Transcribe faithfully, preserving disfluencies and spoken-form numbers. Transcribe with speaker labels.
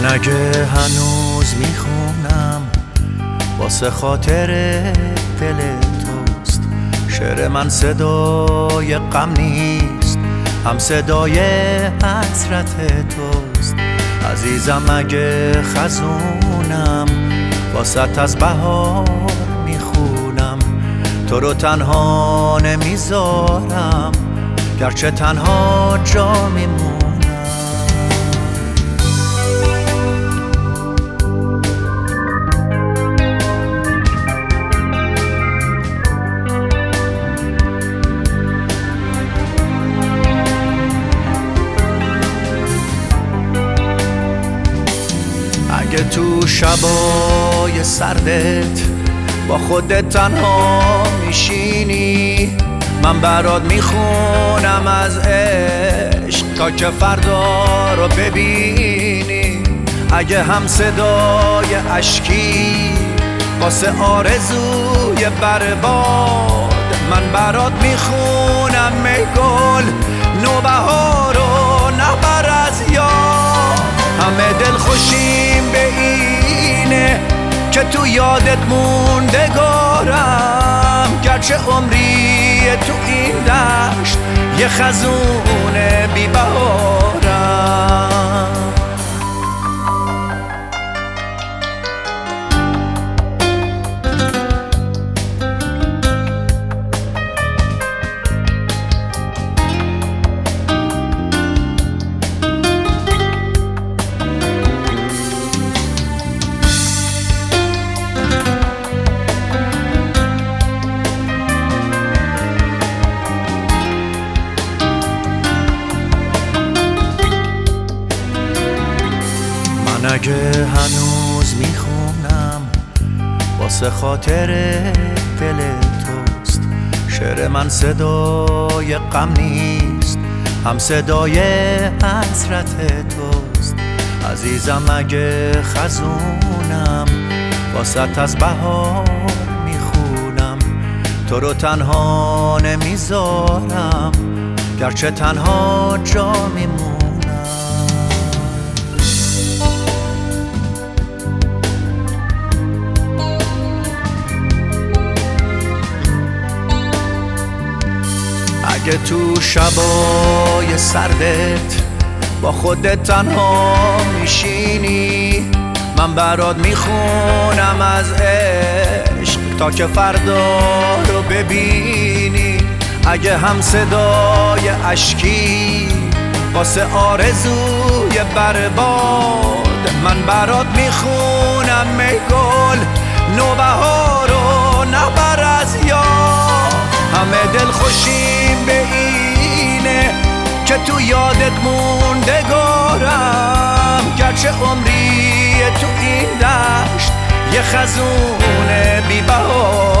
Speaker 1: من اگه هنوز میخونم واسه خاطر دل توست، شعر من صدای غم نیست، هم صدای حسرت توست. عزیزم اگه خزونم واسه از بهار میخونم، تو رو تنها نمیذارم گرچه تنها جا میمونم. اگه تو شبای سردت با خودت تنها میشینی، من برات میخونم از عشق تا که فردا رو ببینی. اگه هم صدای اشکی واسه آرزوی برباد، من برات میخونم ای گل نوبهار رو نبر از یاد. همه دل خوشیم به اینه که تو یادت موندگارم، گرچه عمری تو این دشت یه خزون بی بهارم. من اگه هنوز میخونم واسه خاطر دل توست، شعر من صدای غم نیست، هم صدای حسرت توست. عزیزم اگه خزونم واسه از بهار میخونم، تو رو تنها نمیذارم گرچه تنها جا میمونم. اگه تو شبای سردت با خودت تنها میشینی، من برات میخونم از عشق تا که فردا رو ببینی. اگه هم صدای اشکی واسه آرزوی برباد، من برات میخونم ای گل نوبهار رو نبر از یاد. همه دل خوشیم به اینه که تو یادت موندگارم، گرچه عمری تو این دشت یه خزون بی بهار.